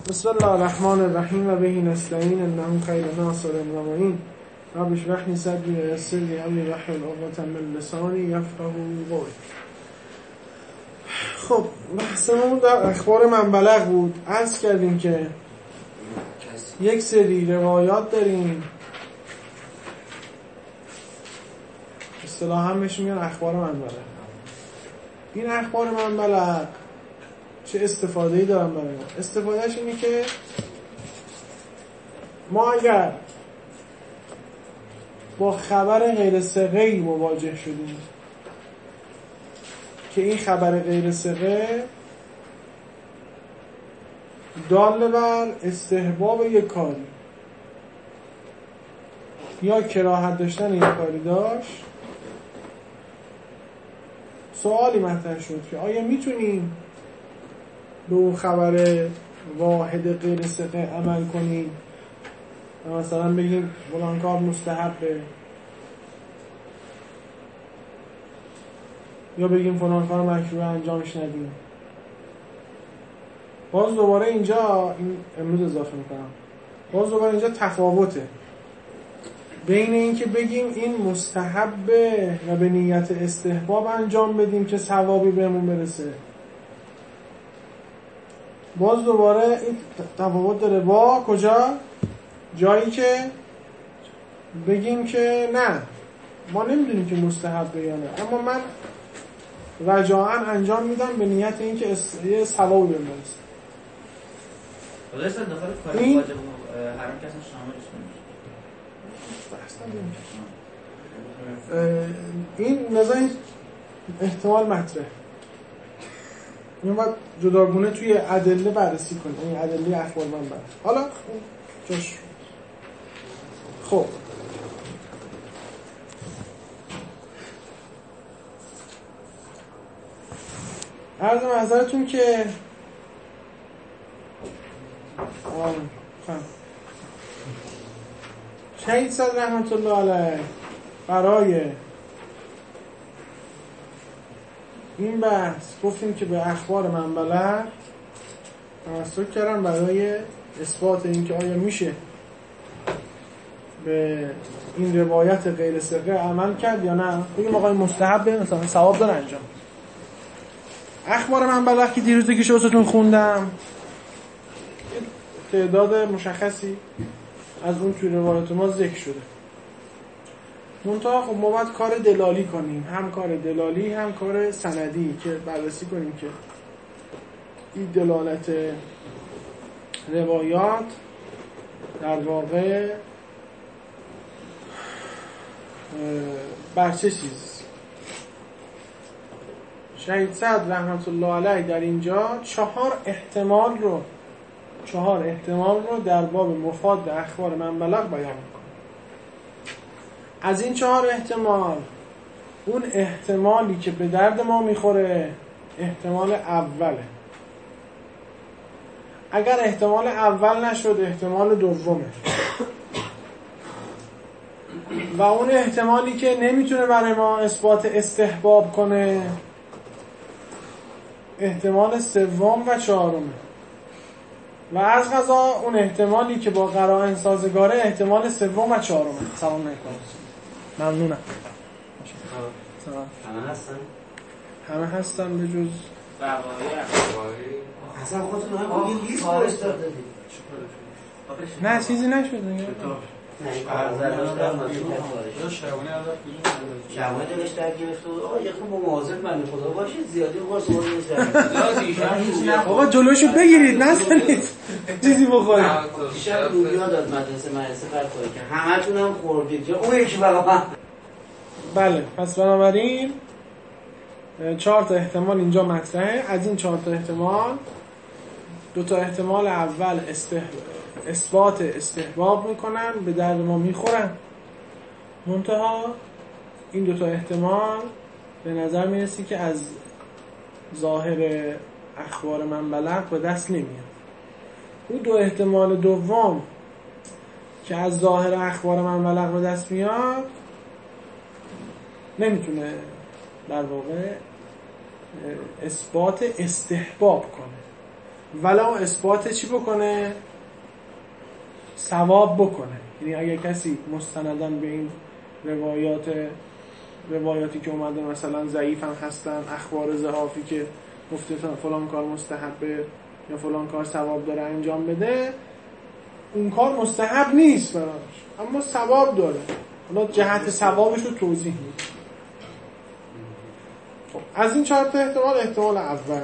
بسم الله الرحمن الرحیم و به نستعین انه خیر ناصر و معین رب اشرح لي صدری و یسر لي امری واحلل عقدة من لسانی یفقهوا قولی. خب بحثمون در اخبار منبلغ بود. عرض کردیم که یک سری روایات داریم، اصطلاحاً بهش میگن اخبار منبلغ. این اخبار منبلغ چه استفاده‌ای دارن برای ما؟ استفادهش اینه که ما اگر با خبر غیر ثقه‌ای مواجه شدیم که این خبر غیر ثقه دال بر استحباب یک کاری یا کراهت داشتن یک کاری داشت، سوالی مطرح شد که آیا میتونیم به اون خبر واحد غیر ثقه عمل کنیم و مثلا بگیم فلان کار مستحبه یا بگیم فلان کار مکروه انجامش ندیم. باز دوباره اینجا این امروز اضافه میکنم، باز دوباره اینجا تفاوته بین این که بگیم این مستحبه و به نیت استحباب انجام بدیم که ثوابی بهمون برسه، باز دوباره این تفاوت داره با کجا؟ جایی که بگیم که نه ما نمیدونیم که مستحبه یا نه، اما من رجاءً انجام میدم به نیت این که یه ثوابی بهم برسه. خلاص داخل کاری واجب حرام کسی شاملش نمیشه. این نظر احتمال مطرح این باید جداگونه توی ادله بررسی کنیم، این ادله اخبار منبلغ. حالا جاش خب عرض معذرتون که شهید صدر رحمت الله علیه برای این بحث گفتیم که به اخبار منبلغ تمسک کردن برای اثبات اینکه آیا میشه به این روایت غیر ثقه عمل کرد یا نه، بگیم آقای مستحبه مثلا ثواب داره انجام. اخبار منبلغ که دیروز که شوستون خوندم تعداد مشخصی از اون توی روایت ما ذکر شده، منتها خب ما باید کار دلالی کنیم، هم کار دلالی هم کار سندی، که بررسی کنیم که این دلالت روایات در واقع بر چه چیز. شهید صدر رحمت الله علیه در اینجا 4 احتمال رو در باب مفاد اخبار منبلغ بیان می‌کنه. از این 4 احتمال اون احتمالی که به درد ما میخوره احتمال اوله. اگر احتمال اول نشد احتمال دومه و اون احتمالی که نمیتونه برای ما اثبات استحباب کنه احتمال سوم و 4م و از قضا اون احتمالی که با قرائن سازگاره احتمال سوم و 4م. سلام علیکم. ممنونم. همه هستن به جز بقایی. اصلا خودتون هم این لیست بارش دادید. نه چیزی نشد. شبانه دلش در گرفت و آقا یه خون مواظب من خدا باشید زیادی قرص آقا جلوشو بگیرید نزنید چیزی بخورید. دیشب روبیا داد مدرسه برخوری که همه تونم خوردید یا اون یکی برای. بله پس بنابراین 4 تا احتمال اینجا مطرحه. از این 4 تا احتمال 2 تا احتمال اول اثبات استحباب میکنن، به درد ما میخورن، منتها این 2 تا احتمال به نظر میرسی که از ظاهر اخبار منبلغ به دست نمیاد. اون 2 احتمال دوم که از ظاهر اخبار منبلغ به دست میاد نمیتونه در واقع اثبات استحباب کنه، ولو اثبات چی بکنه؟ ثواب بکنه. یعنی اگه کسی مستندن به این روایاتی که اومده مثلا ضعیف هم هستن، اخبار ضعافی که گفته فلان کار مستحبه یا فلان کار ثواب داره انجام بده، اون کار مستحب نیست براش اما ثواب داره، حالا جهت ثوابش رو توضیح میده. خب از این 4 تا احتمال اول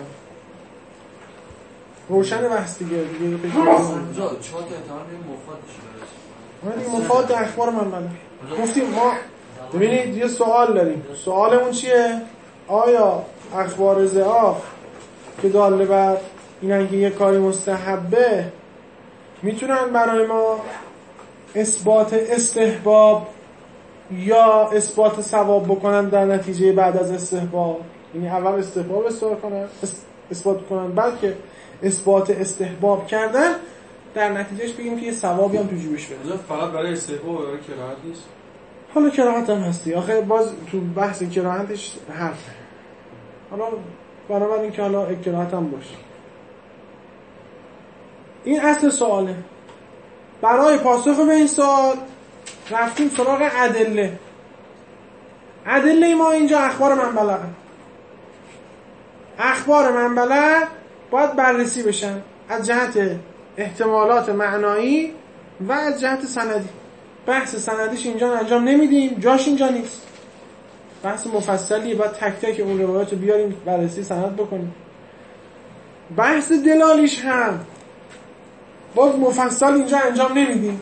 روشن بحث دیگه اونجا 4 تا احتمال مفادش دیگه مفاد اخبار منبله گفتیم ما. ببینید یه سوال داریم، سوالمون چیه؟ آیا اخبار ضعاف که داله بر اینن که یه کاری مستحبه میتونن برای ما اثبات استحباب یا اثبات ثواب بکنن در نتیجه بعد از استحباب؟ یعنی اول استحباب اثبات کنن بلکه اثبات استحباب کردن در نتیجهش بگیم که یه ثوابی هم تو جیبش بده. فقط برای استحباب و برای کراهت نیست. حالا کراهت هم هستی، آخه باز تو بحث کراهتش حرفه. حالا برابر این که حالا کراهت هم باشه. این اصل سواله. برای پاسخ به این سوال رفتیم سراغ ادله ما اینجا اخبار منبلغ. اخبار منبلغ باید بررسی بشن از جهت احتمالات معنایی و از جهت سندی. بحث سندیش اینجا انجام نمیدیم، جاش اینجا نیست. بحث مفصلی باید تک تک اون روایات رو بیاریم بررسی سند بکنیم. بحث دلالیش هم باز مفصل اینجا انجام نمیدیم.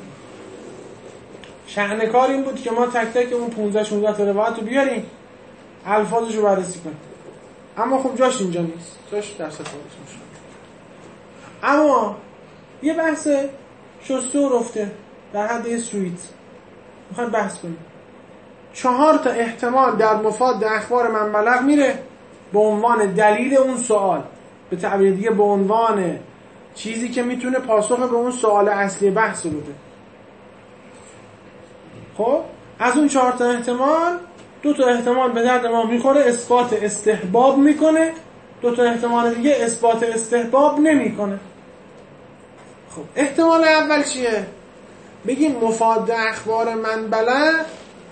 شأن کار این بود که ما تک تک اون 15-16 تا روایت رو بیاریم الفاظش رو بررسی کنیم. اما خب جاش اینجا نیست، جاش در صفحاتش میشه. اما یه بحث شسته و رفته در حد یه سویت میخوایم بحث کنیم. 4 تا احتمال در مفاد اخبار منبلغ میره به عنوان دلیل اون سوال، به تعبیر دیگه به عنوان چیزی که میتونه پاسخ به اون سوال اصلی بحث رو بده. خب از اون 4 تا احتمال 2 تا احتمال به درد ما میخوره، اثبات استحباب میکنه. 2 تا احتمال دیگه اثبات استحباب نمیکنه. خب احتمال اول چیه؟ بگیم مفاد اخبار منبلغ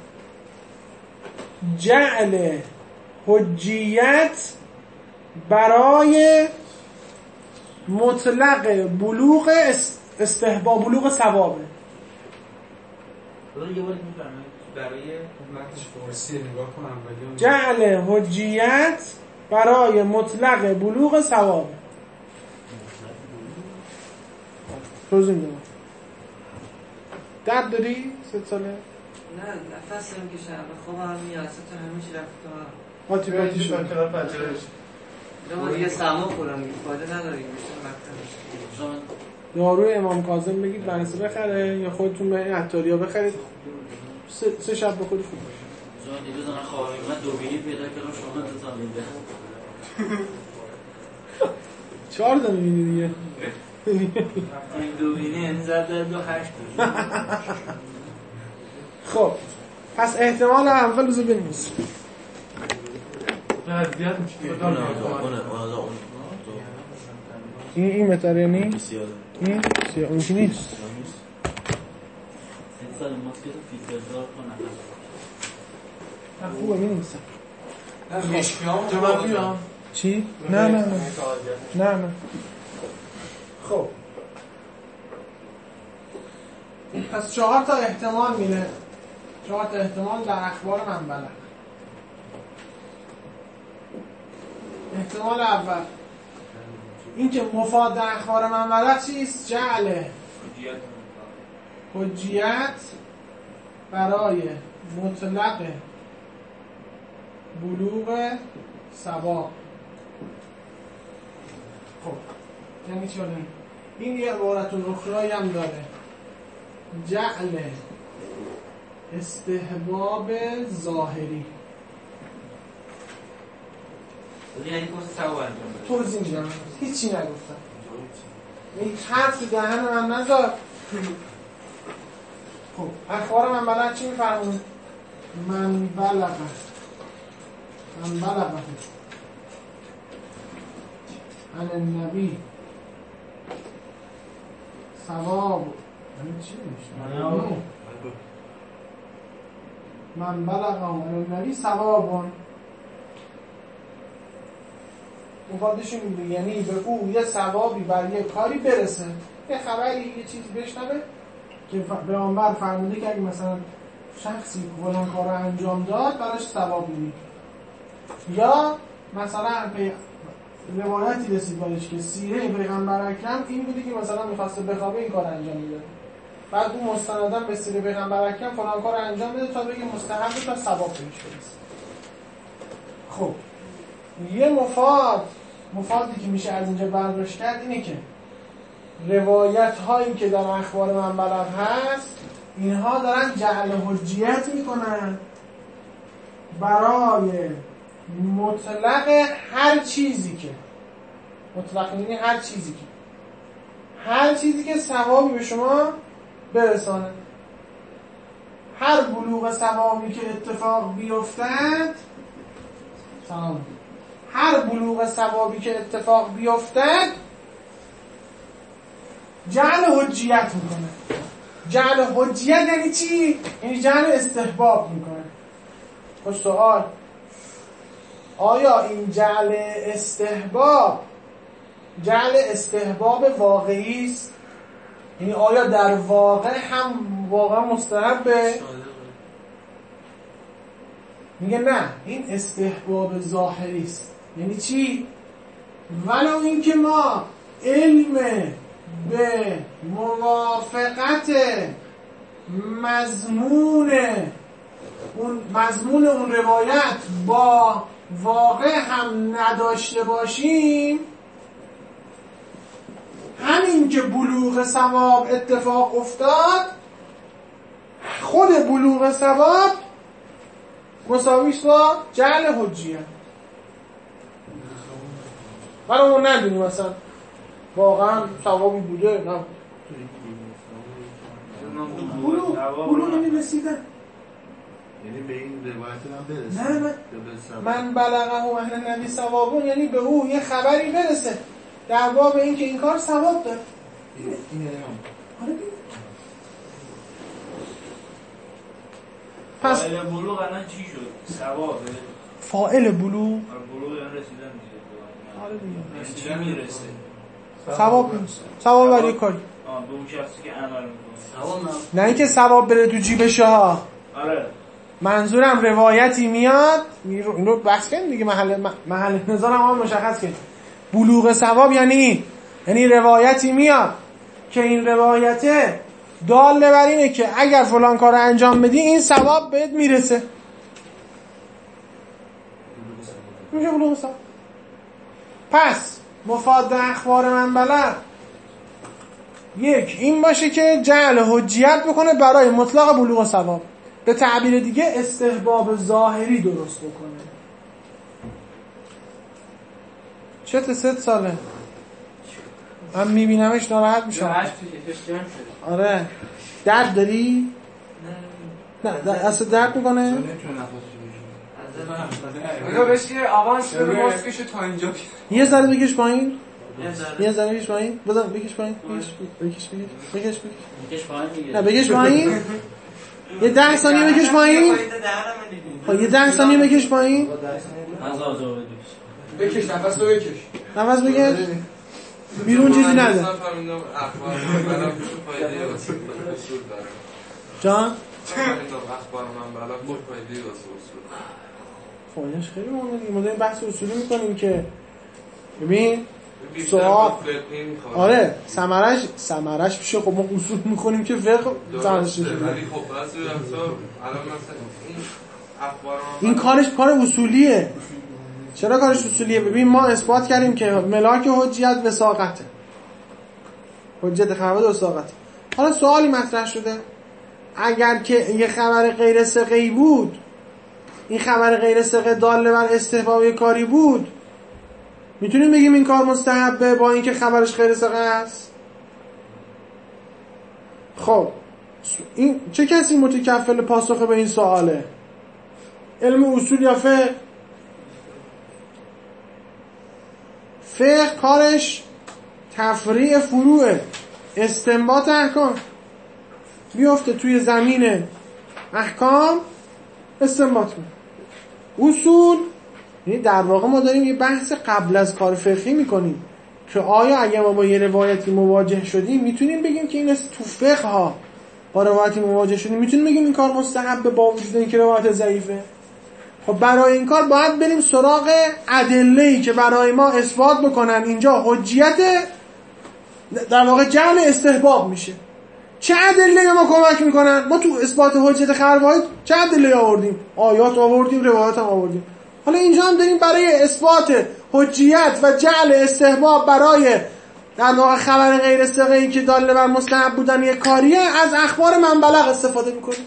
جعل حجیت برای مطلق بلوغ استحباب، بلوغ ثوابه. برای جعل حجیت برای مطلق بلوغ ثوابه. توضیح میدم. درد داری؟ 3 ساله؟ نه نفسم که شب خوابم میاد، تو همیشه رفتم قاطی قاطی شد. دو دیگه سما خورم فایده نداره میشه داروی امام کاظم بگید بنسه بخره یا خودتون به این عطاریا بخرید 3 شب به خود خوب باشه. جان دیگه دارن خواهی من دوبینی پیدا کردم شما 2 تا میده 4 تا میبینی دیگه. این دوبینی انزد در 2-8 خب پس احتمال اول روزو بنویس. این متر یعنی؟ این سیاه اون که نیست. خوبه می نویسم. جواب بیام چی؟ نه خب پس 4 تا احتمال میره. 4 تا احتمال در اخبار منبلغ. احتمال اول این که مفاد در اخبار منبلغ چیست؟ جعل حجیت برای مطلق بلوغ ثواب. خب یعنی چی؟ این یه عبارت اخرایی هم داره، جعل استحباب ظاهری. یعنی پس ثواب انجام بده. توضیح میدم، هیچی نگفتم. این حرف تو دهن من نذار. خب اخبار منبلغ چی میفرمون؟ منبلغ عن النبی ثواب یعنی چی میشه؟ من بلغه النبی ثوابون مفادش این میگه یعنی به او یه ثوابی بر یه کاری برسه، یه خبری یه چیزی بشنوه که پیامبر فرموده که اگه مثلا شخصی فلان کار رو انجام داد براش ثوابی میده، یا مثلا روایتی رسید بارش که سیره پیغمبر اکرم این بودی که مثلا میخواسته بخوابه این کار انجام میده، بعد اون مستنداً به سیره پیغمبر اکرم فلان کار انجام بده تا بگه مستحب تا ثواب بهش برسه. خب یه مفادی که میشه از اینجا برداشت کرد اینه که روایت هایی که در اخبار من بلغ هست اینها دارن جعل حجیت میکنن برای مطلق هر چیزی که مطلق یعنی هر چیزی که ثوابی به شما برسانه، هر بلوغ ثوابی که اتفاق بیفتد هر بلوغ ثوابی که اتفاق بیفتد جعل حجیت میکنه. جعل حجیت یعنی چی؟ یعنی جعل استحباب میکنه. خب سوال، آیا این جعل استحباب واقعی است؟ یعنی آیا در واقع هم واقعا مستحبه؟ میگه نه، این استحباب ظاهری است. یعنی چی؟ ولو اینکه ما علم به موافقت مضمون اون روایت با واقع هم نداشته باشیم، همین که بلوغ ثواب اتفاق افتاد، خود بلوغ ثواب مساویش با جعل حجیه. ولی ما ندونیم مثلا واقعا ثوابی بوده نه بلوغ یعنی رسیدن، یعنی به این روایت هم برسه. نه من بلغه اهل النبی ثوابون یعنی به او یه خبری برسه در باب این که این کار ثواب داره. این یعنی هم پس فاعل بلوغ الان چی شد؟ ثوابه. فاعل بلوغ بلوغ یعنی رسیدن دیگه. چی میرسه؟ ثواب برای کاری. به اون شخصی که عمل میکنه. نه اینکه ثواب بره تو جیبشه ها. آره. منظورم روایتی میاد، اینو بحث کنیم دیگه، محل نظارم هم مشخص کنیم. بلوغ ثواب یعنی روایتی میاد که این روایته داله بر اینه که اگر فلان کار انجام بدی این ثواب بهت میرسه. میشه بلوغ ثواب. پس مفاد اخبار من بلغ یک این باشه که جعل حجیت بکنه برای مطلق بلوغ ثواب، به تعبیر دیگه استحباب ظاهری درست بکنه. چه 3 ساله من میبینمش ناراحت میشم. آره درد داری؟ نه اصلا درد میکنه؟ اگه بشی آوانس بده ماسکشو تا اینجا یه ذره بکش پایین. بذار بکش پایین. بکش پایین. نه بکش پایین. یه 10 ثانیه بکش پایین. یه 10 ثانیه بکش پایین. بکش نفسو بکش. نفس بکش. بیرون چیزی نده. جان؟ اخبار من بلغ چه فایده‌ای واسه اصول؟ فایدهش خیلی مهمه. ما داریم بحث اصولی میکنیم که ببین سوال آره ثمرش میشه. خب ما اصول میکنیم که فقه ثمرش میشه. ولی خب بعضی وقتا الان مثلا این اخبار این کارش کار اصولیه. چرا کارش اصولیه؟ ببین ما اثبات کردیم که ملاک حجیت وثاقته، حجت خبر وثاقته. حالا سوالی مطرح شده، اگر که یه خبر غیر ثقه‌ای بود، این خبر غیر ثقه داله بر استحباب کاری بود، میتونیم بگیم این کار مستحبه با اینکه خبرش غیر ثقه است؟ خب این چه کسی متکفل پاسخ به این سواله؟ علم اصول یا فقه؟ فقه کارش تفریع فروعه. استنباط احکام بیفته توی زمین احکام استنباط کنه. اصول یعنی در واقع ما داریم یه بحث قبل از کار فقهی میکنیم که آیا اگه ما با یه روایتی مواجه شدیم میتونیم بگیم که این تو فقه ها با روایتی مواجه شدیم میتونیم بگیم این کار مستحبه با وجود اینکه روایت ضعیفه. خب برای این کار باید بریم سراغ ادله‌ای که برای ما اثبات بکنن اینجا حجیت در واقع جعل استحباب میشه. چه ادله‌ای ما کمک میکنن؟ ما تو اثبات حجیت خبر واحد چه ادله‌ای آوردیم؟ آیات آوردیم، روایات هم آوردیم. حالا اینجا هم داریم برای اثبات حجیت و جعل استحباب برای در واقع خبر غیر ثقه‌ای که داله بر مستحب بودن یک کاریه از اخبار من بلغ استفاده میکنیم.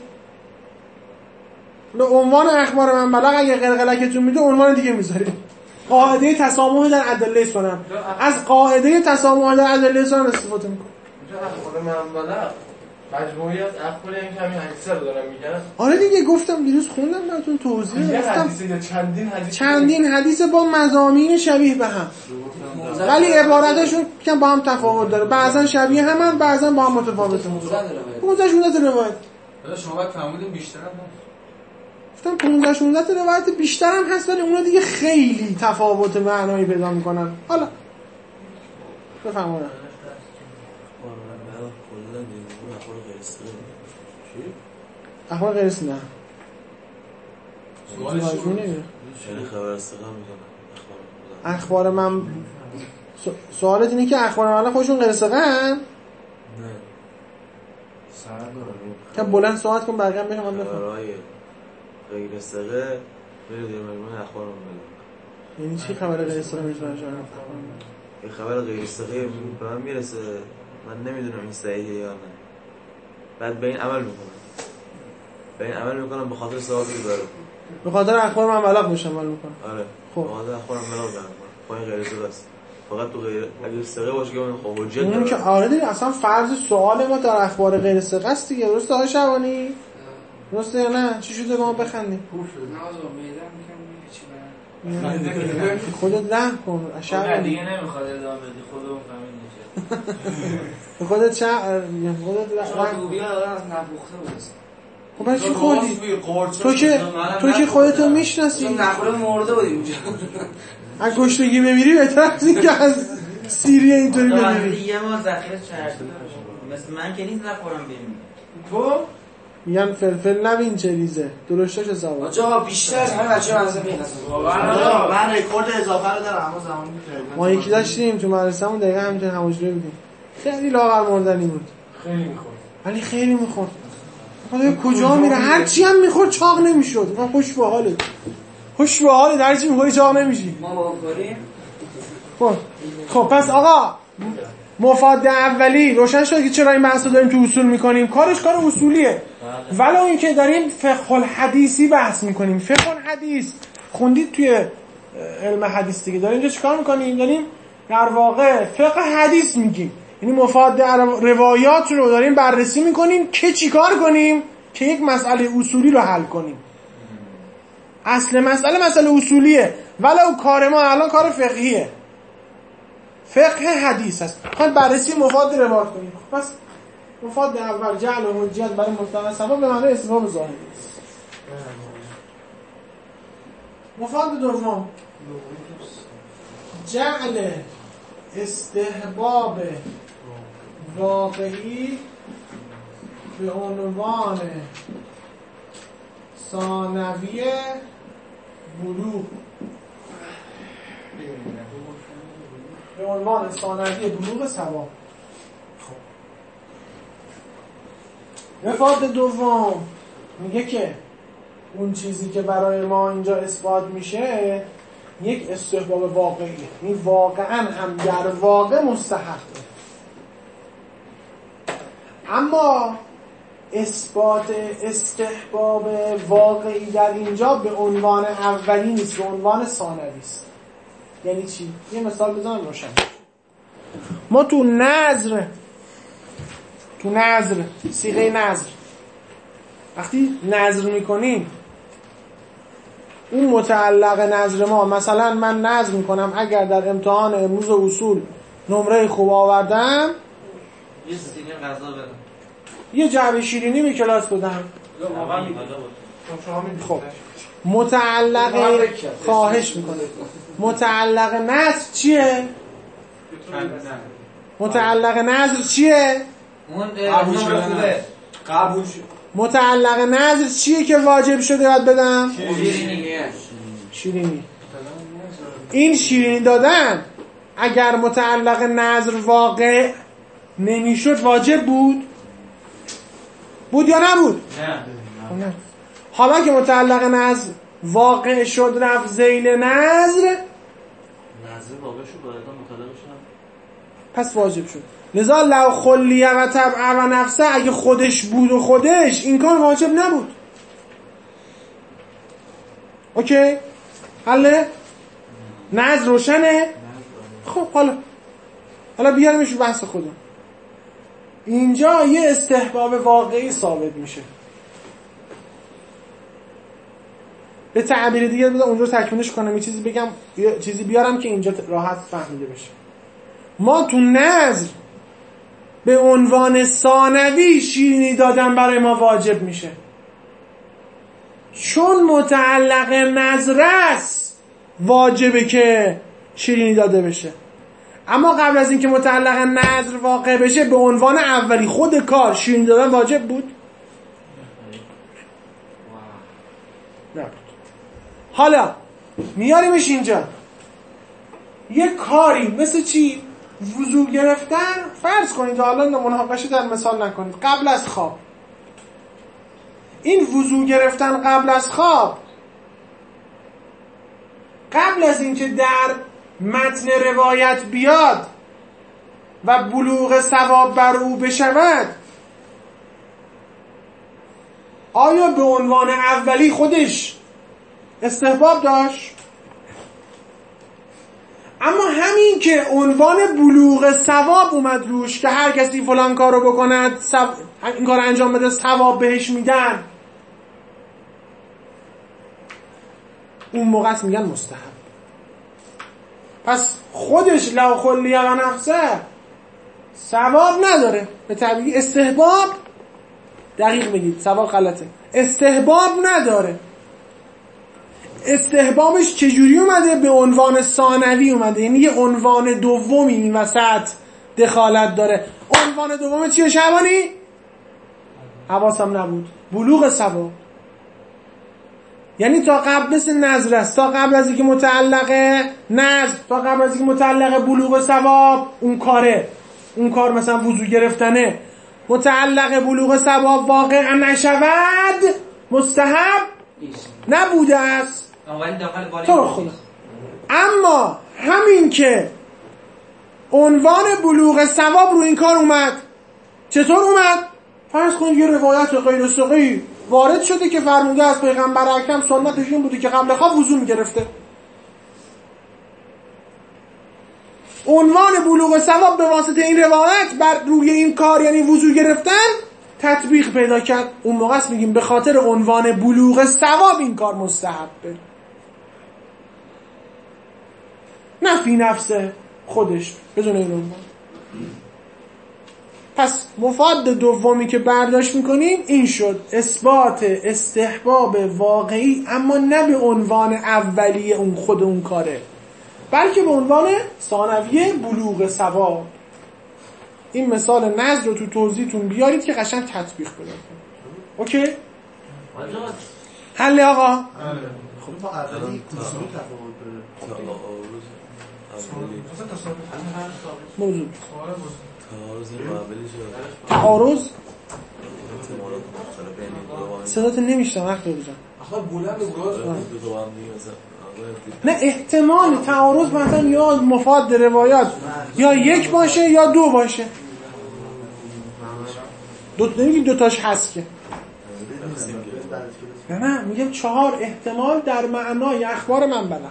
به عنوان اخبار من بلغ اگه قلقلکتون میده عنوان دیگه میذاریم. قاعده تسامح در ادله سنن. از قاعده تسامح در ادله سنن استفاده میکنیم. اینجا اخبار من بلغ مجموعی از اخبار این همین حدیث رو دارم میگن. آره دیگه گفتم دیروز خوندم براتون توضیح گفتم چندین حدیث با مضامین شبیه به هم ولی عبارتشون که با هم تفاوت داره. بعضا شبیه همن بعضا با هم متفاوته. 15 روایت. شما باید فهمیدین بیشتر هم گفتم 15 روایت بیشتر هم هست ولی اونا دیگه خیلی تفاوت معنایی پیدا میکنن. حالا بفهمونم اخبار غیر ثقه نه اخبار من سوالت اینه که اخبار من خودشون غیر ثقه ان؟ نه که بلند صحبت کن بقیه هم بشم من بفهم غیر ثقه برید یه مجموعه اخبار من یعنی چی خبر غیر ثقه میتونه یه خبر غیر ثقه به من میرسه من نمیدونم این صحیحه یا نه بعد به این عمل میکنم به خاطر ثوابی داره به خاطر اخبار من بلغ میشم عمل میکنم. آره خب به خاطر اخبار من بلغ میکنم با این غیر ثقه است فقط تو غیر اگه ثقه باشه که من خب حجت اون که آره دیگه اصلا فرض سوال ما در اخبار غیر ثقه است دیگه. درسته آقای شبانی؟ درسته یا نه؟ چی شده ما بخندیم؟ خودت رحم کن شبانی دیگه نمیخواد ادامه بدی خودمون فهمیدیم چه خودت چه خودت رحم بیا از نپخته بود. خب برای چی خوردی؟ تو که خودتو میشناسی نخوره مرده بودی اونجا. اگه گشتگی بمیری بهتر از این که از سیریه اینطوری بمیری. یه ما ذخیره چربی مثل من که نیست نخورم بریم. تو میگن فلفل نبین چه ریزه درشتش حساب. آجا بیشتر از همه بچه‌ها از این من رکورد اضافه رو دارم اما زمانی می‌کردم. ما یکی داشتیم تو مدرسه‌مون دقیقاً همینطور هماجوری بودیم. خیلی لاغر مردنی بود. خیلی می‌خورد. ولی خیلی می‌خورد. خدا کجا میره هر چی هم می‌خورد چاق نمی‌شد. من خوش به حالت. خوش به حالت هر چی می‌خوری چاق نمی‌شی. ما واقعی خب پس آقا مفاد اولی روشن شد که چرا این بحثو داریم تو اصول میکنیم. کارش کار اصولیه ولو اینکه داریم فقه الحدیثی بحث میکنیم. فقه الحدیث خوندید توی علم حدیث دیگه. داریم اینجا چیکار میکنیم؟ داریم در واقع فقه حدیث میگیم یعنی مفاد روایات رو داریم بررسی میکنیم که چیکار کنیم که یک مسئله اصولی رو حل کنیم. اصل مسئله اصولیه ولو کار ما الان کار فقهیه. فقه حدیث هست. خواهد بررسی مفاد روایات کنیم. پس مفاد اول جعل و حجیت برای مستند سبب به معنی استحباب ظاهری است. مفاد دوم جعل استحباب واقعی به عنوان ثانوی بلوغ به عنوان ثانوی بلوغ ثواب. مفاد دوم میگه که اون چیزی که برای ما اینجا اثبات میشه یک استحباب واقعیه. این واقعا هم در واقع مستحقه اما اثبات استحباب واقعی در اینجا به عنوان اولی نیست به عنوان ثانوی است. یعنی چی؟ یه مثال بزنم روشن. ما تو نذر صیغه نذر وقتی نذر میکنیم اون متعلق نذر ما مثلا من نذر میکنم اگر در امتحان امروز اصول نمره خوب آوردم یه سینی غذا بدم. یه جعبه شیرینی به کلاس بدم. خب متعلق خواهش میکنه متعلق نظر چیه؟ متعلق نظر چیه؟ اون خوبه قبول شد. متعلق نظر چیه که واجب شده یاد بدم؟ شیرینی. این شیرینی دادن اگر متعلق نظر واقع نمیشد واجب بود یا نبود؟ نه. حالا که متعلق نظر واقع شد رفت ذیل نظر واقع شد باید مطالبه شد پس واجب شد. لذا لو خلیه و طبع و نفسه اگه خودش بود و خودش این کار واجب نبود. اوکی؟ حله؟ نظر روشنه؟ خب حالا بیارمش رو بحث خودم. اینجا یه استحباب واقعی ثابت میشه. به تعبیر دیگه بذار اونجا تکمیلش کنم یه چیزی بگم یه چیزی بیارم که اینجا راحت فهمیده بشه. ما تو نظر به عنوان ثانوی شیرینی دادن برای ما واجب میشه چون متعلق نظر است واجبه که شیرینی داده بشه. اما قبل از اینکه متعلق نظر واقع بشه به عنوان اولی خود کار شیرینی دادن واجب بود؟ نه. حالا میاریمش اینجا یه کاری مثل چی؟ وضو گرفتن. فرض کنید حالا مناقشه در مثال نکنید قبل از خواب. این وضو گرفتن قبل از خواب قبل از اینکه در متن روایت بیاد و بلوغ ثواب بر او بشود آیا به عنوان اولی خودش استحباب داشت؟ اما همین که عنوان بلوغ ثواب اومد روش که هر کسی فلان کارو بکند این کار انجام بده ثواب بهش میدن اون موقع میگن مستحب. پس خودش لو خلیه و نفسه ثواب نداره. به تعبیر استحباب دقیق بگید ثواب غلطه. استحباب نداره. استحبابش چجوری اومده؟ به عنوان ثانوی اومده. یعنی یه عنوان دومی این وسط دخالت داره. عنوان دوم چیه شعبانی؟ حواسم نبود. بلوغ ثواب. یعنی تا قبل مثل نظر است تا قبل از اینکه متعلق نظر تا قبل از اینکه متعلق بلوغ ثواب اون کاره اون کار مثلا وضو گرفتنه متعلق بلوغ ثواب واقع نشود مستحب نبوده است. تو خدا. اما همین که عنوان بلوغ ثواب رو این کار اومد چطور اومد؟ فرض کنید یه روایت غیر صحیح وارد شده که فرموده از پیغمبر اکرم سنتش این بوده که قبل خواب وضو میگرفته. عنوان بلوغ ثواب به واسطه این روایت بر روی این کار یعنی وضو گرفتن تطبیق پیدا کرد. اون موقع است میگیم به خاطر عنوان بلوغ ثواب این کار مستحبه نه فی نفسه خودش بدون این عنوان. پس مفاد دومی که برداشت میکنیم این شد اثبات استحباب واقعی اما نه به عنوان اولی اون خود اون کاره بلکه به عنوان ثانویه بلوغ ثواب. این مثال نظر رو تو توضیحتون بیارید که قشنگ تطبیق پیدا کنید. اوکی؟ حل آقا؟ خب با اولی کسوری تفاوت داره موضوع تعارض صدات نمیشتم وقت بزن آخه بلند نه احتمال تعارض مثلا یا مفاد روایات یا یک باشه یا دو باشه نمیگیم دوتاش هست که نه میگم 4 احتمال در معنای اخبار من بلخ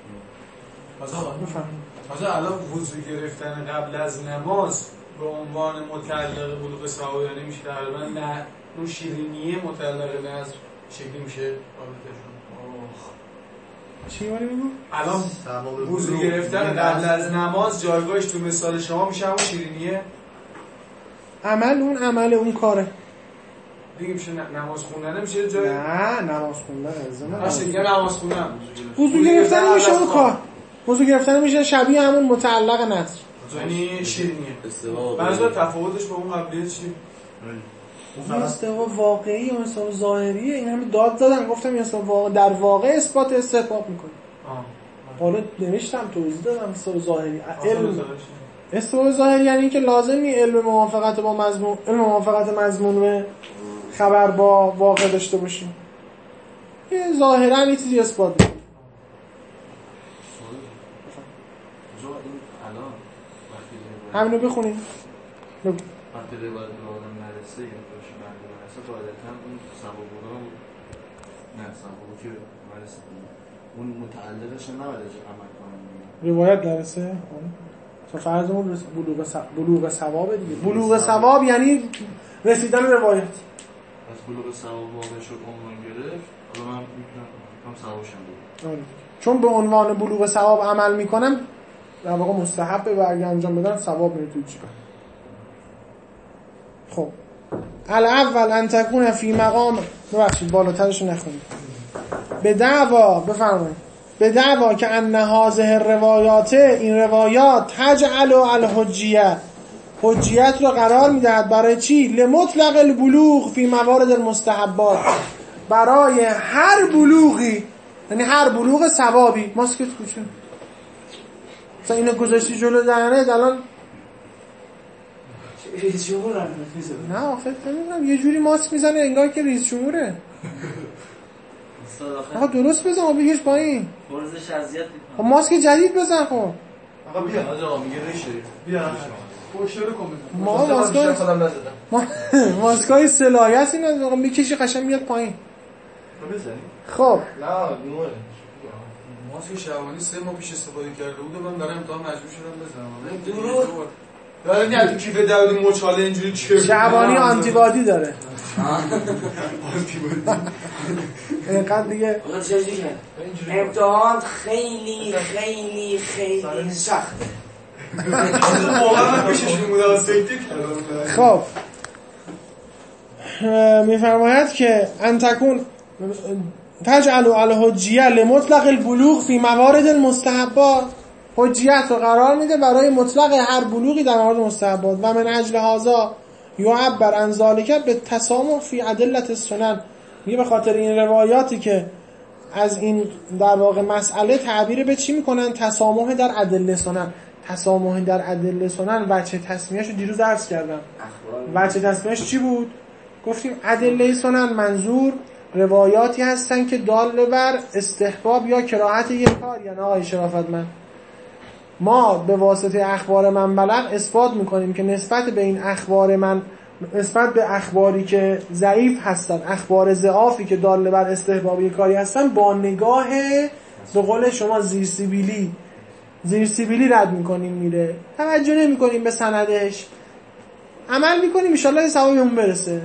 مثلا الان وضو گرفتن قبل از نماز به عنوان متعلق بلوغ ثواب یعنی میشه تقریبا نه اون شیرینیه متعلق نظر شکلی میشه رابطه‌شون. چی ولی بگو؟ الان وضو گرفتن قبل از نماز جایگاهش تو مثال شما میشه همون شیرینیه. عمل اون عمل اون کاره دیگه میشه نماز خوندن میشه جای نه نماز خوندن لازمه باشه دیگه نماز خوندن وضو گرفتن میشه اون کار وضو گرفتن میشه شبیه همون متعلق نصر یعنی شیرینیه استوا بعضی تفاوتش با اون قبلیه چی این استوا واقعی و استوا ظاهریه این همه داد دادن گفتم این استوا در واقع اثبات استحباب میکنه حالا نوشتم توضیح دادم استوا ظاهری علم استوا ظاهری یعنی اینکه لازمی علم موافقت با مضمون علم موافقت مضمون و خبر با واقع داشته باشیم یه ظاهرا یه چیزی اثبات میکنه همینو بخونیم وقتی روایت به آدم نرسه یا باشه مرده نرسه قاعدتا اون سبابونا نه سبابو که مرسه اون متعلقش نباید عمل کنه روایت نرسه تو فرضمون بلوغ ثواب دیگه بلوغ ثواب یعنی رسیدن روایت از بلوغ ثواب واقع شد عنوان گرفت حالا من میتونم ثوابشم بگم چون به عنوان بلوغ ثواب عمل میکنم در واقع مستحبه و اگه انجام بدن ثواب میره توی جیبم خب الاول ان تکون فی مقام ببخشید بالاترش نخونید به دعوا بفرمایید به دعوا که ان هذه روایات این روایات تجعل الحجیه حجیت رو قرار میدهد برای چی؟ لمطلق البلوغ فی موارد المستحبات برای هر بلوغی یعنی هر بلوغ ثوابی ماسکت کوچه مثلا اینو گذاشتی جلو دهنه الان رئیس جمهور هم نه آخه نمیدونم یه جوری ماسک میزنه انگار که رئیس جمهوره آقا درست بزن بگیش پایین برزش اذیت خب ماسک جدید بزن خب آقا بیا آقا میگه ریشه بیا پشت رو کن ما ماسکای سلایت اینا آقا میکشی قشنگ میاد پایین خب نه نوره ماسک شهوانی 3 ماه پیش استفاده کرده بود من برای امتحان مجبور شدم بزنم درود داره نه تو کیف داودی مچاله اینجوری چه شهوانی آنتی بادی داره آنتی بادی اینقدر دیگه آقا چجوری کرد امتحان خیلی خیلی خیلی سخته واقعا من پیشش میمودم سکته خب میفرماید که ان تکون تجعل الحجیه لمطلق البلوغ فی موارد المستحبات حجیت رو قرار میده برای مطلق هر بلوغی در موارد مستحبات و من اجل هذا یعبر عن ذلك به تسامح فی ادله السنن میگه به خاطر این روایاتی که از این در واقع مسئله تعبیر به چی میکنن تسامح در ادله سنن تسامح در ادله سنن وجه تسمیه‌شو دیروز عرض کردم وجه تسمیه‌اش چی بود گفتیم ادله سنن منظور روایاتی هستن که دال بر استحباب یا کراهت یک کار یعنی آقای شرافتمند ما به واسطه اخبار من بلغ اثبات میکنیم که نسبت به این اخبار من نسبت به اخباری که ضعیف هستن اخبار ضعافی که دال بر استحباب یک کاری هستن با نگاه به قول شما زیرسیبیلی رد میکنیم میره توجه نمیکنیم به سندش عمل میکنیم ان شاءالله ثوابی اون برسه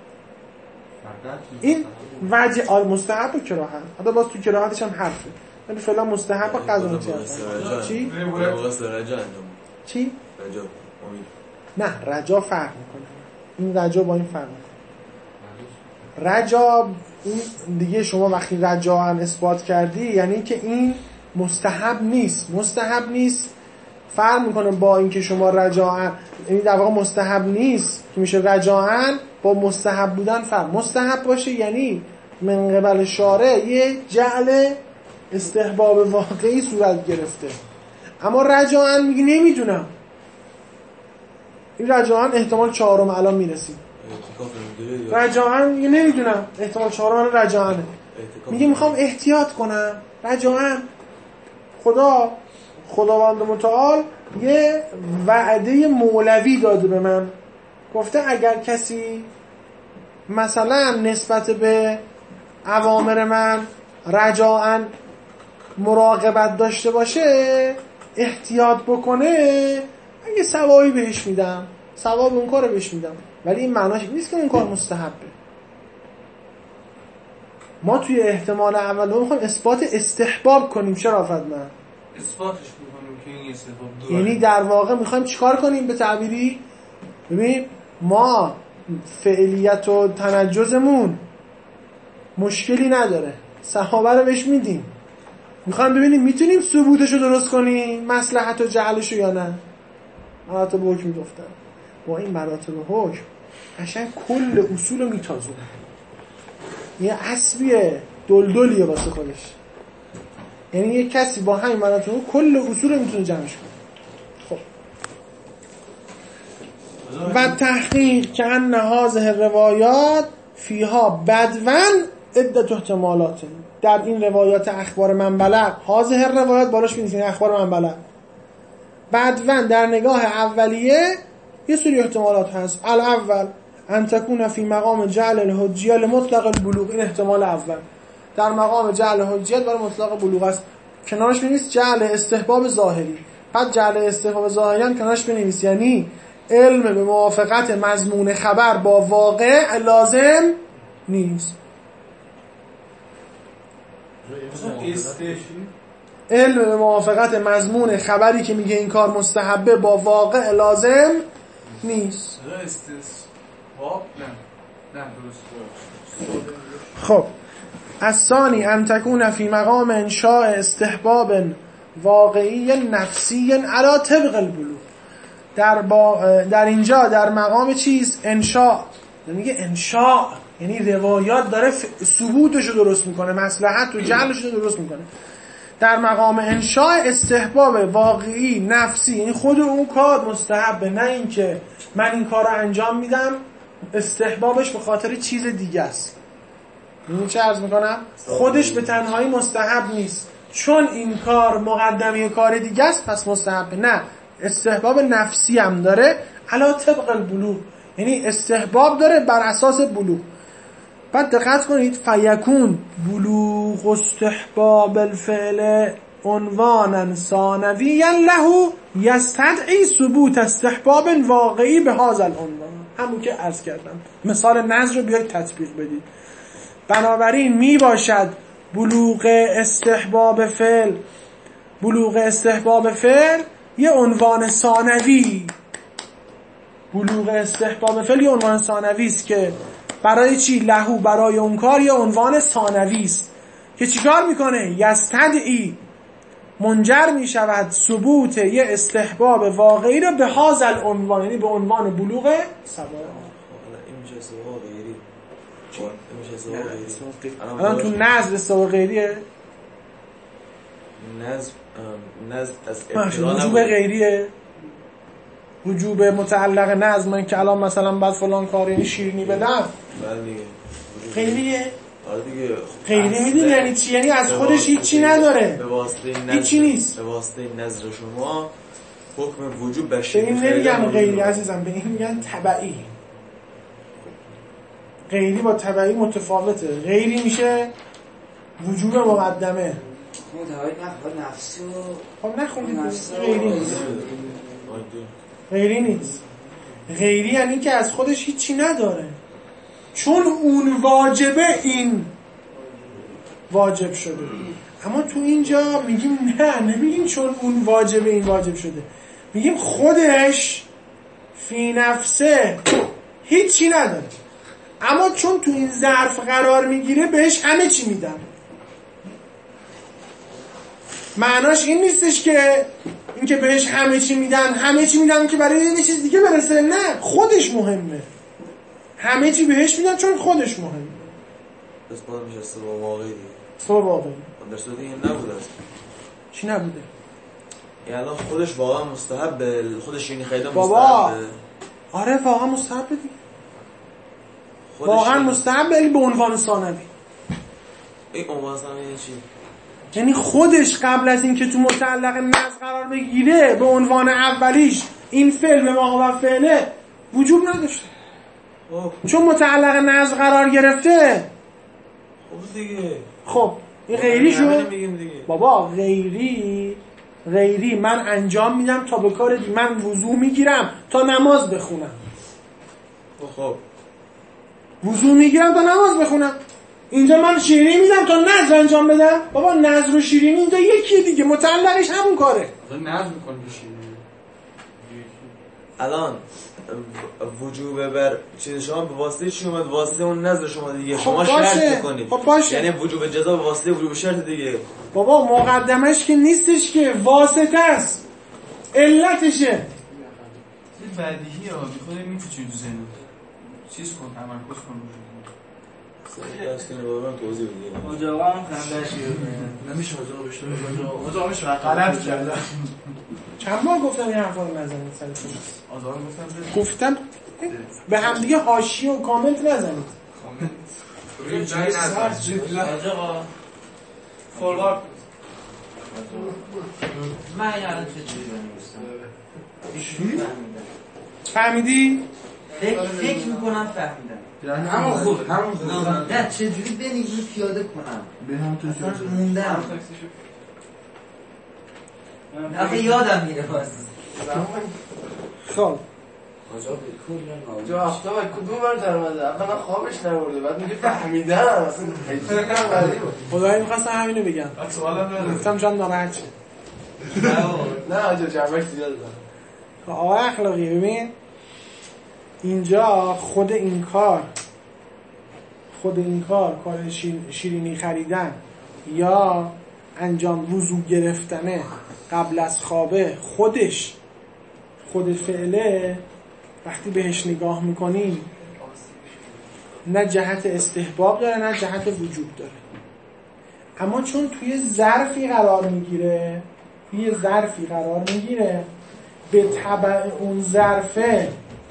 این وجه مستحب و کراهت حالا باز تو کراهتش هم حرفه ولی فعلا مستحب و قضا چی؟ چی؟ نه رجا فرق میکنه این رجا با این فرق میکنه رجا این دیگه شما وقتی رجا هم اثبات کردی یعنی که این مستحب نیست فرق میکنه با اینکه شما رجاعن یعنی در واقع مستحب نیست که میشه رجاعن با مستحب بودن فرق مستحب باشه یعنی من قبل شارع یه جعل استحباب واقعی صورت گرفته اما رجاعن میگه نمیدونم این رجاعن احتمال 4 الان میرسیم رجاعن میگه نمیدونم احتمال 4 الان رجاعنه میگه میخوام احتیاط کنم رجاعن خداوند متعال یه وعده مولوی داده به من گفته اگر کسی مثلا نسبت به اوامر من رجاعاً مراقبت داشته باشه احتیاط بکنه اگه ثوابی بهش میدم ثواب اون کارو بهش میدم ولی این معناش نیست که اون کار مستحبه ما توی احتمال اول میخوایم اثبات استحباب کنیم شرافتمند اثباتش میکنیم که این استحباب یعنی در واقع میخوایم چیکار کنیم به تعبیری ببین ما فعلیت و تنجزمون مشکلی نداره، صحابه رو بهش میدیم، میخوام ببینیم میتونیم ثبوتشو درست کنیم، مصلحت و جعلشو یا نه. مراتب حکم گفتن، با این مراتب حکم قشنگ کل اصول رو میتازونه، یه اسبیه دلدلیه واسه خودش، یعنی یه کسی با همین مراتب کل اصول رو میتونه جمعش کنه. خب و تحقیق که ان هذه روایات فیها بدون عدت احتمالات، در این روایات اخبار من بلغ، هذه روایات بالاش می‌نویسین اخبار من بلغ، بدون در نگاه اولیه یه سری احتمالات هست. الاول ان تكون فی مقام جعل الحجیه لمطلق البلوغ، این احتمال اول، در مقام جعل حجیت برای مطلق بلوغ است. کنارش بنویس جعل استحباب ظاهری، بعد جعل استحباب ظاهری هم کنارش بنویس یعنی علم به موافقت مضمون خبر با واقع لازم نیست. علم به موافقت مضمون خبری که میگه این کار مستحبه با واقع لازم نیست. خب الثانی ان تكون فی مقام انشاء استحباب واقعی نفسی علی طبق البلوغ، در اینجا در مقام چیز انشاء، میگه انشاء یعنی روایات داره ثبوتش رو درست میکنه، مصلحت و جعلش رو درست میکنه، در مقام انشاء استحباب واقعی نفسی، یعنی خود اون کار مستحبه، نه اینکه من این کار رو انجام میدم استحبابش به خاطر چیز دیگه است. این چه عرض میکنم؟ خودش به تنهایی مستحب نیست، چون این کار مقدمه کار دیگه است پس مستحبه، نه استحباب نفسی هم داره علی طبق البلوغ، یعنی استحباب داره بر اساس بلوغ. بعد دقت کنید فیکون بلوغ استحباب الفعل عنوانا ثانویا له یستدعی ثبوت استحباب واقعی به هذا العنوان، همون که عرض کردم، مثال نظر رو بیاید تطبیق بدید. بنابراین می باشد بلوغ استحباب فعل یه عنوان ثانوی، بلوغ استحباب فعل یه عنوان ثانوی است که برای چی؟ لهو، برای اون کار یه عنوان ثانوی است که چیکار میکنه؟ یستدعی، منجر میشود ثبوت یه استحباب واقعی رو به هذا العنوان، یعنی به عنوان بلوغ سبا. الان تو نزد استوا غیریه، نزد از وجوب غیریه، وجوب متعلق نظم، من که الان مثلا بعد فلان کار یعنی شیرینی بدم غیریه. غیری میدونی یعنی چی؟ یعنی از خودش هیچی نداره، هیچی نیست، به واسطه نظر شما حکم وجوب بر شیرینی. به این نمیگم غیری عزیزم، به این میگن تبعی. غیری با تبعی متفاوته. غیری میشه وجوب مقدمه. خب نخونید غیری نیست. غیری نیست. غیری یعنی که از خودش هیچی نداره، چون اون واجبه این واجب شده. اما تو اینجا میگیم نه، نمیگیم چون اون واجبه این واجب شده، میگیم خودش فی نفسه هیچی نداره، اما چون تو این ظرف قرار میگیره بهش همه چی میدن. معناش این نیستش که اینکه بهش همه چی میدن که برای یه چیز دیگه برسه، نه، خودش مهمه، همه چی بهش میدن چون خودش مهمه. بس باید میشه سبا واقعی دیگه. سبا واقعی در صورت این نبوده است. چی نبوده؟ یعنی خودش واقعا مستحب، خودش یعنی خیلی مستحب. بابا آره واقعا مستحب دیگه، واقعا مستحب، ولی به عنوان ثانوی. این عنوان ثانوی چی؟ یعنی خودش قبل از اینکه تو متعلق نظر قرار بگیره به عنوان اولیش این فعل به ما فعله وجوب نداشته، چون متعلق نظر قرار گرفته. خب دیگه، خب این غیری شد. بابا غیری من انجام میدم تا به کار دیگه، من وضو میگیرم تا نماز بخونم. خب وضو میگیرم تا نماز بخونم. اینجا من شیرینی میدم تا نظر انجام بدم. بابا نظر و شیرینی اینجا یکیه دیگه، متعلقش همون کاره. نظر میکنی شیرینی. الان وجوب بر چیز شما به واسطه چی اومد؟ واسطه اون نظر شما دیگه. خب شما باشه. شرط میکنید. خب باشه. یعنی وجوب جزا به واسطه وجوب شرط دیگه. بابا مقدمش که نیستش که واسطه است، علتشه. بدیهی ها میخواد میپیچید تو ذهنت چیز کن، تمرکز کن. دست کنه بابا توضیح بده. اونجا هم خندش نمیشه آجا بشتره آجا میشه غلط کردم. چند بار گفتم این حرفا رو نزنید سر شما. آجا گفتم به هم دیگه حاشیه و کامنت نزنید. آجا فوروارد من این الان چه چیزی بنویستم؟ فهمیدی؟ فکر میکنم فهمیدم. همون خوب نه چجوری بنویسی پیاده کنم به هم تو اصلا موندم آخه یادم میره باز. خب جا افتاب کدوم بر در اومده؟ اولا خوابش نورده بعد میگه فهمیدم اصلا فکرم غریبه. خدایی میخواستم همینو بگم. سوالم نداره. گفتم شاید ناراحت شه. نه آجا جمعش زیاد دارم. آقا اخلاقی ببین اینجا خود این کار کار شیرینی خریدن یا انجام وضو گرفتنه قبل از خوابه خود فعله وقتی بهش نگاه میکنیم نه جهت استحباب داره نه جهت وجوب داره، اما چون توی ظرفی قرار میگیره به تبع اون ظرفه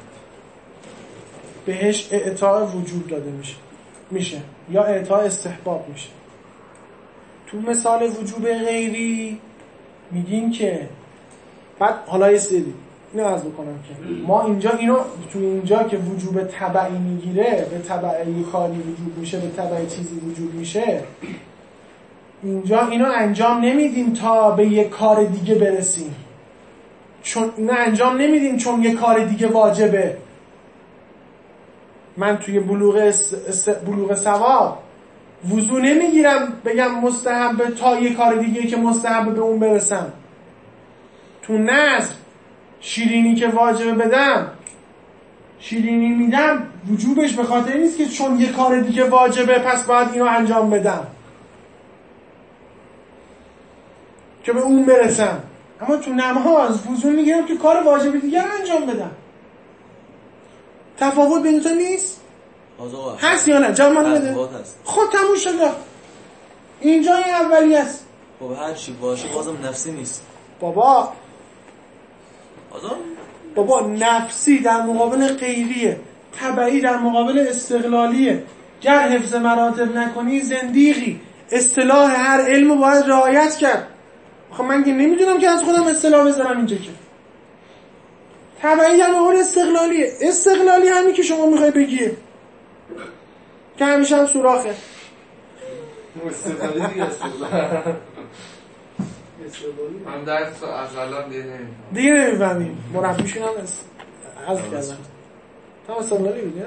بهش اعطاء وجوب داده میشه یا اعطاء استحباب میشه. تو مثال وجوب غیری میگیم که بعد حالا یه سری اینو عرض بکنم که ما اینجا که وجوب تبعی میگیره، به تبع یه کاری وجوب میشه، به تبع چیزی وجوب میشه، اینجا اینو انجام نمیدیم تا به یه کار دیگه برسیم، چون اینو انجام نمیدیم چون یه کار دیگه واجبه. من توی بلوغ ثواب وضو نمیگیرم بگم مستحبه تا یه کار دیگه که مستحبه به اون برسم. تو نظر شیرینی که واجبه بدم، شیرینی میدم، وجوبش به خاطر نیست که چون یه کار دیگه واجبه پس باید اینو انجام بدم که به اون برسم. اما تو نماز وضو میگیرم که کار واجبه دیگه رو انجام بدم. تفاوت بین تو نیست؟ هست یا نه؟ جواب منو بده. خود تموم شد. اینجا این اولی است. خب هر چی باشه بازم نفسی نیست. بابا نفسی در مقابل غیریه، تبعی در مقابل استقلالیه. گر حفظ مراتب نکنی زندیقی. اصطلاح هر علم باید رعایت کرد. خب من که نمیدونم که از خودم اصطلاح بذارم اینجا که تبعی در مقابل استقلالیه. استقلالی همین که شما میخوای بگیه که همیشه هم سوراخه. استقلالی دیگه استقلالی من درس از الان دیگه نمیفهمیم. مربیشون هم از کردن تا استقلالی بگی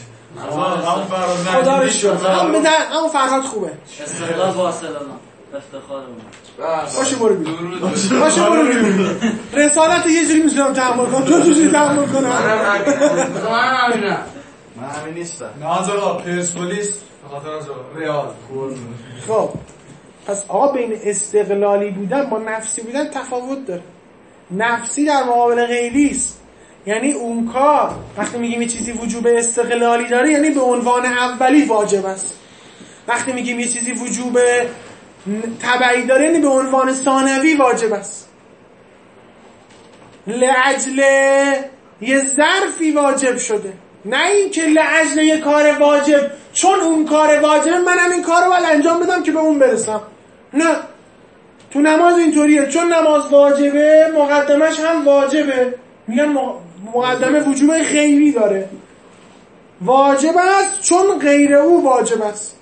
خدا رو شد. همون فرهاد خوبه. استقلال با سلانا افتخارمون. باشه برو بیرون. رسالت یه جوری میتونم تحمل کنم، تو چجوری تحمل کنم؟ من همین نیستم. نه آقا پرسپولیس به خاطر از ریال. خب پس آقا بین استقلالی بودن با نفسی بودن تفاوت داره. نفسی در مقابل غیری است، یعنی اون کار وقتی میگیم یه چیزی وجوب استقلالی داره یعنی به عنوان اولی واجب است. وقتی میگیم یه چیزی وجوب تبعی داره یعنی به عنوان ثانوی واجب است. لعجل یه ظرفی واجب شده، نه این که لعجل یه کار واجب چون اون کار واجبه منم این کار رو باید انجام بدم که به اون برسم. نه، تو نماز اینطوریه، چون نماز واجبه مقدمش هم واجبه، میگن مقدمه وجوب غیری داره، واجب است چون غیر او واجب است.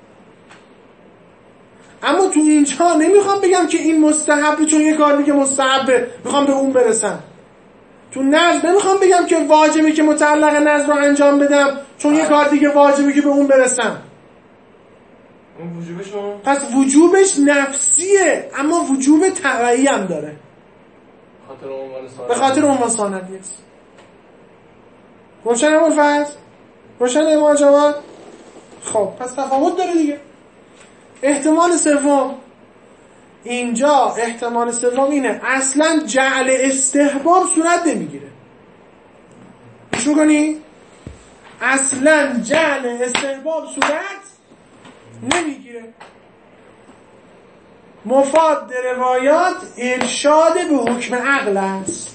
اما تو اینجا نمیخوام بگم که این مستحبه چون یه کار دیگه مستحبه میخوام به اون برسم. تو نظر نمیخوام بگم که واجبه که متعلق نظر رو انجام بدم چون یه کار دیگه واجبه که به اون برسم. اون وجوبشون پس وجوبش نفسیه اما وجوب تبعی هم داره، به خاطر عنوان ثانوی است. روشن ابوالفضل؟ روشن ماجرا؟ خب پس تفاوت داره دیگه. احتمال سوم اینجا، احتمال سوم اینه اصلا جعل استحباب صورت نمیگیره. گوش میکنی؟ اصلا جعل استحباب صورت نمیگیره. مفاد روایات ارشاد به حکم عقل است.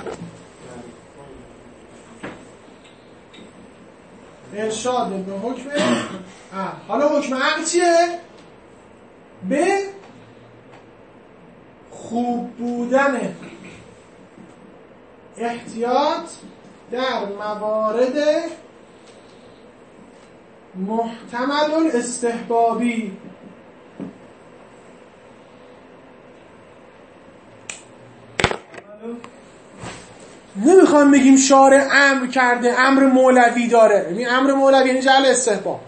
ارشاد به حکم عقل. حالا حکم عقل چیه؟ به خوب بودن احتیاط در موارد محتمل الاستحبابی. نمیخوام بگیم شارع امر کرده، امر مولوی داره. این امر مولوی یعنی جعل استحباب.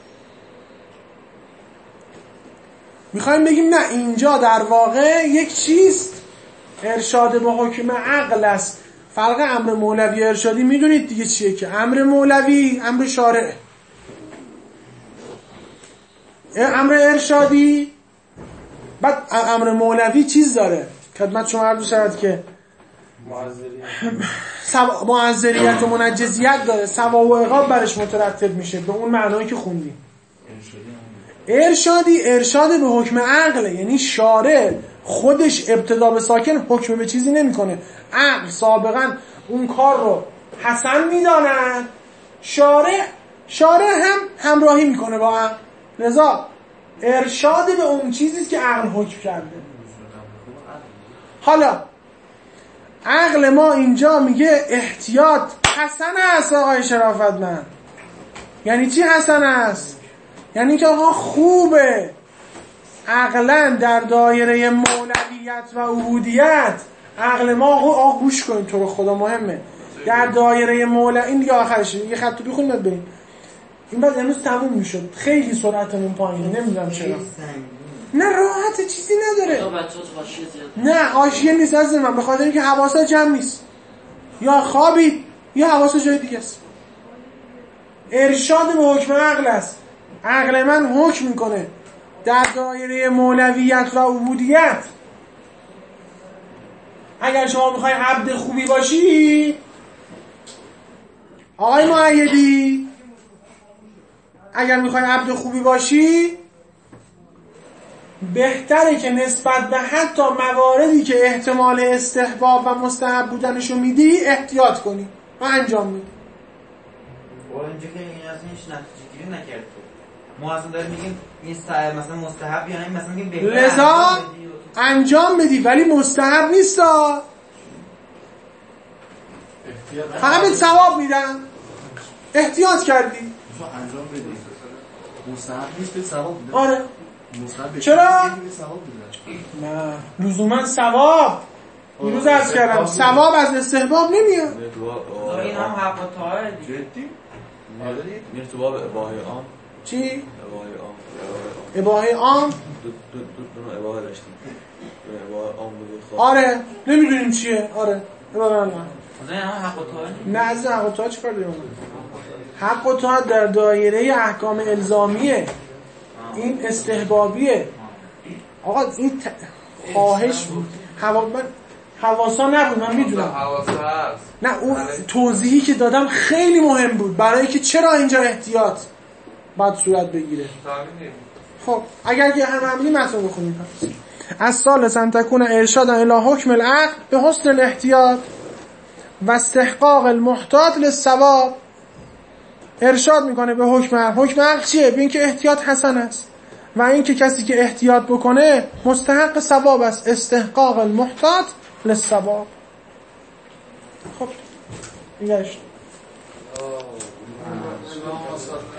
میخوایم بگیم نه، اینجا در واقع یک چیست، ارشاد به حکم عقل است. فرق امر مولوی ارشادی میدونید دیگه چیه؟ که امر مولوی امر شارع، امر ارشادی بعد امر مولوی چیز داره خدمت شما عرض شود که معذریت و منجزیت داره، ثواب و عقاب برش مترتب میشه به اون معنایی که خوندیم. ارشادی ارشاد به حکم عقله، یعنی شارع خودش ابتدا به ساکن حکم به چیزی نمیکنه. عقل سابقا اون کار رو حسن میدانن، شارع هم همراهی میکنه با عقل، لذا ارشاد به اون چیزی که عقل حکم کرده. حالا عقل ما اینجا میگه احتیاط حسن است. آقای شرافتمند یعنی چی حسن است؟ یعنی که آقا خوبه. عقلا در دایره مولویت و عبودیت عقل ما آقا گوش کنید تو رو خدا مهمه. در دایره این دیگه آخرش یه خط تو بخونید بریم. این بعد امروز تموم میشد، خیلی سرعتمون پایینه، نمیدونم چرا. نه راحت، چیزی نداره. نه حاشیه نیست عزیز من، به خاطر اینکه حواسا جمع نیست، یا خوابید یا حواسا جای دیگه است. ارشاد به حکم عقل است. عقل من حکم میکنه در دایره مولویت و عبودیت. اگر شما میخوای عبد خوبی باشی آقای مؤیدی، اگر میخوای عبد خوبی باشی بهتره که نسبت به حتی مواردی که احتمال استحباب و مستحب بودنشو میدی احتیاط کنی و انجام میدی. اینجا که این اصلا هیچ نتیجه گیری نکرد. ما اصلا داریم میگیم این مثلا مستحب یا نه، مثلا میگیم بهتره لذا انجام بدی ولی مستحب نیستا، فقط بهت ثواب میدن. احتیاط کردی انجام بدی، مستحب نیست به ثواب میدن. آره چرا؟ نه لزوما ثواب، دیروز عرض کردم ثواب از استحباب نمیاد. این هم حق و طاعه جدی؟ ارتباط به اباحه عام. چی؟ اباحه عام. اباحه عام؟ دو اباحه داشتیم. اباحه عام بود. آره نمیدونیم چیه. آره اباحه عام. این هم حق و طاعه. نه از حق و طاعه چیکار داریم؟ حق و طاعه در دایره احکام الزامیه، این استحبابیه. آقا این خواهش بود. حواسا نبود، من میدونم. حواسا هست. نه اون توضیحی که دادم خیلی مهم بود برای که چرا اینجا احتیاط باید صورت بگیره. خب اگر که هم عملی متن بخونیم پس از ثالثاً تکون ارشاد الی حکم العقل به حسن الاحتیاط و استحقاق المحتاط للثواب. ارشاد میکنه به حکم عقل. حکم عقل چیه؟ به این که احتیاط حسن است و این که کسی که احتیاط بکنه مستحق ثواب است. استحقاق المحتاط للثواب. خب اینجاش